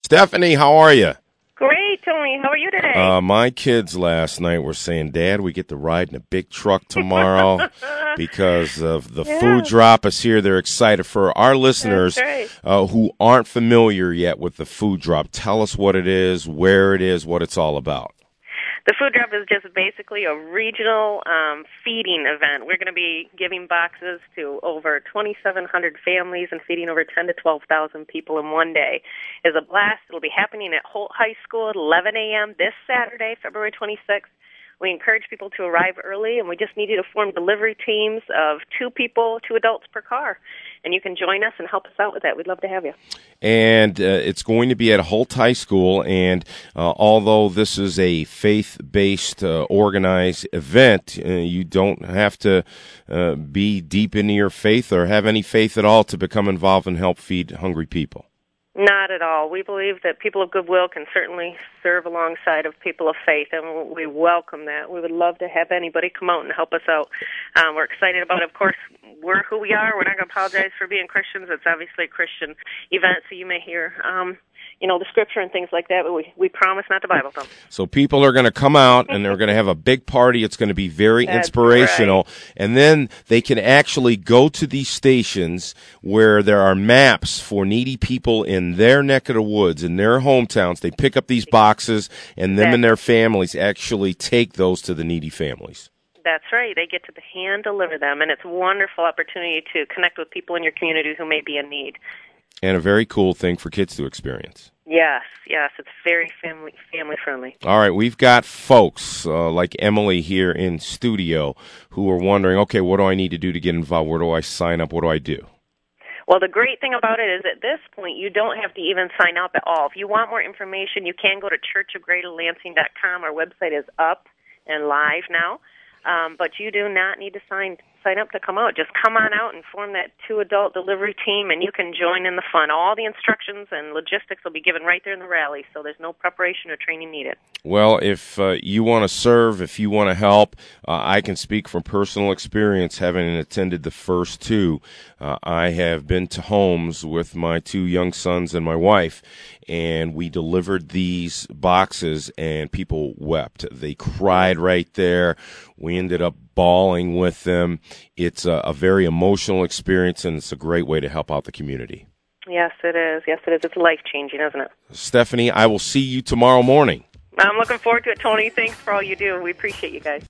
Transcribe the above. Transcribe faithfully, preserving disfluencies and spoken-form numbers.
Stephanie, how are you? Great, Tony. How are you today? Uh, my kids last night were saying, Dad, we get to ride in a big truck tomorrow because of the Yeah. food drop is here. They're excited. For our listeners right. uh, who aren't familiar yet with the food drop, tell us what it is, where it is, what it's all about. The food drop is just basically a regional um, feeding event. We're going to be giving boxes to over twenty-seven hundred families and feeding over ten to twelve thousand people in one day. It's a blast. It'll be happening at Holt High School at eleven a.m. this Saturday, February twenty-sixth. We encourage people to arrive early, and we just need you to form delivery teams of two people, two adults per car. And you can join us and help us out with that. We'd love to have you. And uh, it's going to be at Holt High School, and uh, although this is a faith-based, uh, organized event, uh, you don't have to uh, be deep into your faith or have any faith at all to become involved and help feed hungry people. Not at all. We believe that people of goodwill can certainly serve alongside of people of faith, and we welcome that. We would love to have anybody come out and help us out. Um, we're excited about it. Of course, we're who we are. We're not going to apologize for being Christians. It's obviously a Christian event, so you may hear, um, you know, the scripture and things like that, but we, we promise not to Bible thump. So people are going to come out, and they're going to have a big party. It's going to be very That's inspirational. right. And then they can actually go to these stations where there are maps for needy people in their neck of the woods, in their hometowns. They pick up these boxes, and them and their families actually take those to the needy families. That's right. They get to hand deliver them, and it's a wonderful opportunity to connect with people in your community who may be in need. And a very cool thing for kids to experience. Yes, yes, it's very family family friendly. All right, we've got folks uh, like Emily here in studio who are wondering, okay, what do I need to do to get involved? Where do I sign up? What do I do? Well, the great thing about it is at this point you don't have to even sign up at all. If you want more information, you can go to church of greater lansing dot com. Our website is up and live now. Um, but you do not need to sign sign up to come out. Just come on out and form that two-adult delivery team, and you can join in the fun. All the instructions and logistics will be given right there in the rally, so there's no preparation or training needed. Well, if uh, you want to serve, if you want to help, uh, I can speak from personal experience, having attended the first two. Uh, I have been to homes with my two young sons and my wife, and we delivered these boxes, and people wept. They cried right there. We ended up bawling with them. It's a, a very emotional experience, and it's a great way to help out the community. Yes, it is. Yes, it is. It's life-changing, isn't it? Stephanie, I will see you tomorrow morning. I'm looking forward to it, Tony. Thanks for all you do. We appreciate you guys.